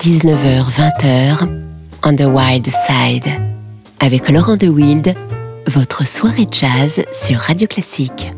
19h-20h, On the Wild Side. Avec Laurent de Wild, votre soirée jazz sur Radio Classique.